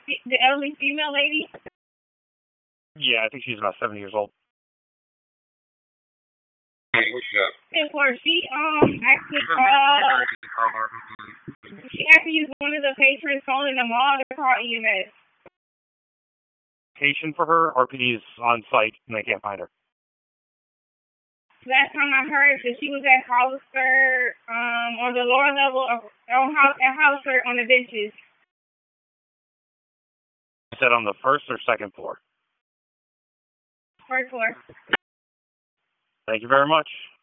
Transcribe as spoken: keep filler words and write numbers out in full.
the elderly female lady? Yeah, I think she's about seventy years old. Hey, what's up? And for she um actually uh she actually used one of the patrons calling the mall to call E M S. Patient for her, R P D is on site and they can't find her. Last time I heard that she was at Hollister, um, on the lower level of on Hol- at Hollister on the benches. You said on the first or second floor? First floor. Thank you very much.